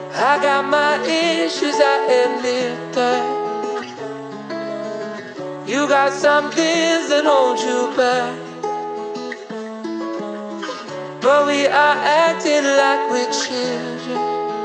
I got my issues, I admit that. You got some things that hold you back, but we are acting like we're children,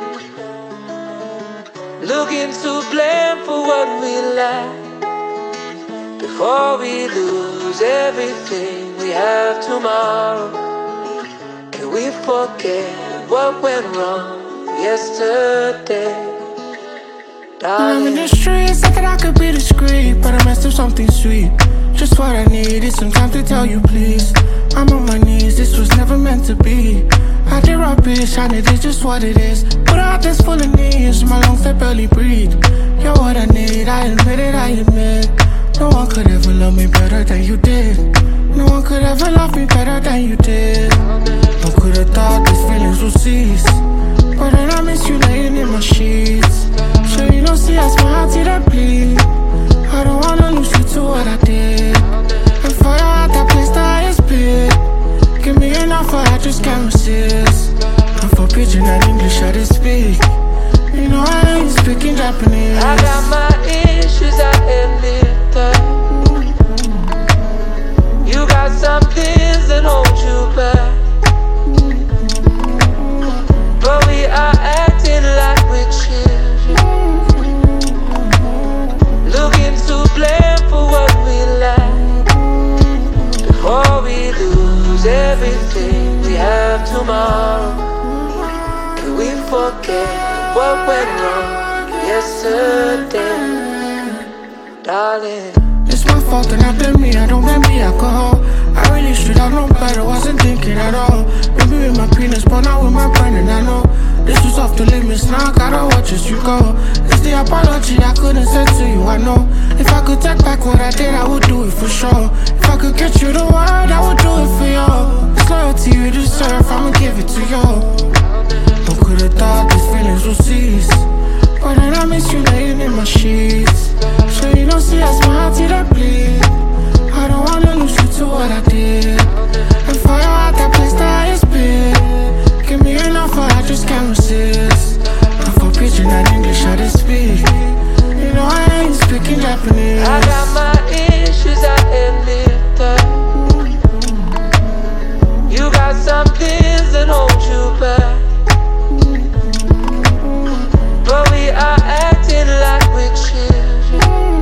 looking to blame for what we lack, before we lose everything we have tomorrow. Can we forget what went wrong yesterday? I'm in the streets, thinking I could be discreet, but I messed up something sweet. Just what I needed, some time to tell you please. I'm on my knees, this was never meant to be. I did rubbish, and it is just what it is. Put out this full of needs, my lungs they barely breathe. You're what I need, I admit it, I admit. No one could ever love me better than you did. No one could ever love me better than you did. I could have thought these feelings would cease, but then I miss you laying in my sheets. Sure you don't see I smile till I bleed. I don't wanna lose you to what I did. And for your heart, that place the highest bid. Give me an offer, I just can't resist. And for pidgin and English, I did speak. You know I ain't speaking Japanese. I got my issues, I admit that. You got some things that hold you back, but we are acting like we're children, looking to blame for what we lack, before we lose everything we have tomorrow. Can we forget what went wrong yesterday, darling? It's my fault and I blame me, I don't blame the alcohol. I really should have known better, wasn't thinking at all. Maybe with my penis, but not with my brain, and I know this was off the limits, now I gotta watch as you go. It's the apology I couldn't send to you, I know. If I could take back what I did, I would do it for sure. If I could get you the word, I would do it for you. It's loyalty you deserve, I'ma give it to you. Who could've thought these feelings would cease, but then I miss you laying in my sheets. Sure you don't see I smile till I bleed. I don't wanna lose you to what I did. And for your heart, that place the highest bid. Give me an offer, I just can't resist. And for pidgin and English, I did speak. You know I ain't speaking Japanese. I got my issues, I admit that. You got some things that hold you back, but we are acting like we're children,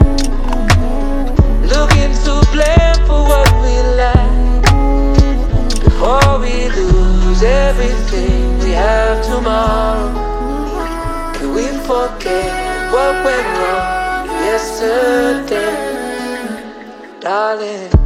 looking to blame for what we lack, before we lose everything we have tomorrow. Can we forget what went wrong yesterday, darling?